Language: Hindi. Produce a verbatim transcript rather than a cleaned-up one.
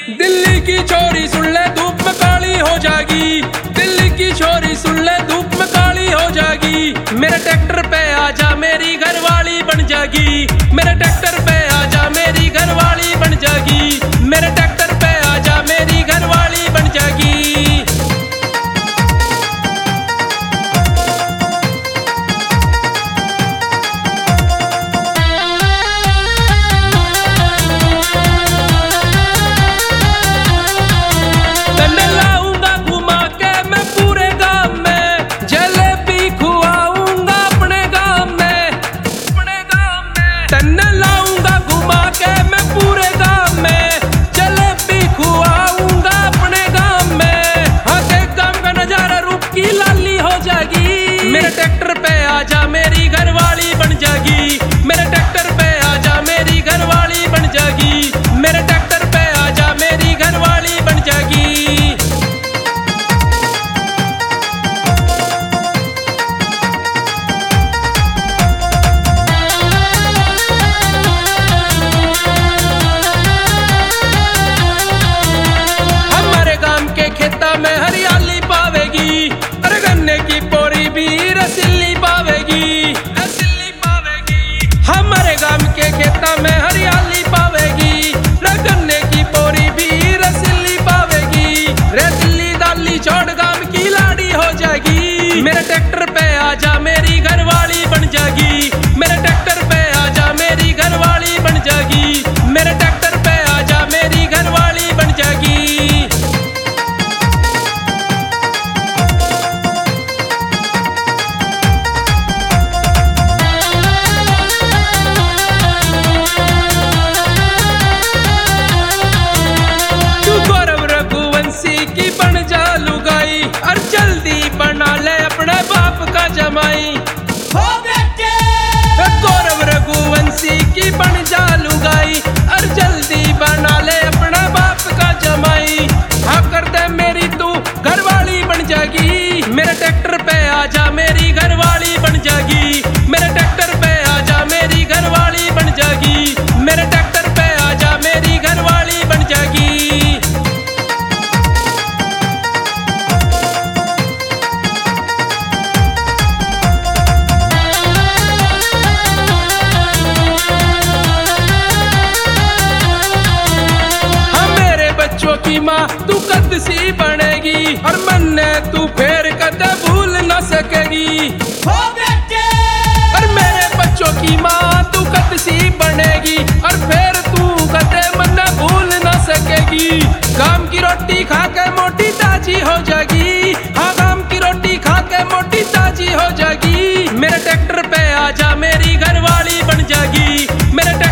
दिल्ली की छोरी सुन ले धूप में काली हो जाएगी, दिल्ली की छोरी सुन ले धूप में काली हो जाएगी। मेरे ट्रैक्टर पे आजा मेरी घरवाली बन जाएगी, मेरे ट्रैक्टर पे आजा मेरी घरवाली बन जाएगी, मेरे ट्रैक्टर पे आजा मेरी घरवाली बन जाएगी। मेरे ट्रैक्टर पे आजा मेरी घरवाली बन जाएगी, मेरे ट्रैक्टर पे आजा मेरी घरवाली बन जाएगी, मेरे ट्रैक्टर पे आजा मेरी घरवाली बन जाएगी। हमारे गांव के खेता में हरियाली पावेगी, अरे गन्ने की पोरी भी रसीली पावेगी, रसीली पावेगी। हमारे गांव के खेता में हरियाली पावेगी, गन्ने की पोरी भी रसीली पावेगी। रे दिल्ली दाली छोड़ गांव की लाड़ी हो जाएगी, मेरे ट्रैक्टर पे आजा मेरी घरवाली बन जाएगी, मेरे ट्रैक्टर पे आजा मेरी घरवाली बन जाएगी, मेरे ट्रैक्टर पे आजा मेरी घरवाली बन जाएगी। की बन जा लुगाई और जल्दी बना ले अपने बाप का जमाई हो बेटे। गौरव रघुवंशी की बन जा लुगाई और जल्दी बना ले अपने बाप का जमाई। हाँ कर दे मेरी तू घरवाली बन जाएगी, मेरे ट्रैक्टर पे आजा मेरी घरवाली बन जाएगी, मेरे ट्रैक्टर पे आजा मेरी घरवाली बन जाएगी, मेरे ट्रैक्टर पे आजा मेरी घरवाली बन जाएगी। की माँ तू कद सी बनेगी और मन्ने तू फेर कद भूल न सकेगी हो बेटे। और मेरे बच्चों की माँ तू कद सी बनेगी और फिर तू कदे मन्ने भूल न सकेगी। गांव की रोटी खा के मोटी ताजी हो जाएगी, हाँ गांव की रोटी खा के मोटी ताजी हो जाएगी। मेरे ट्रैक्टर पे आजा मेरी घरवाली बन जाएगी, मेरे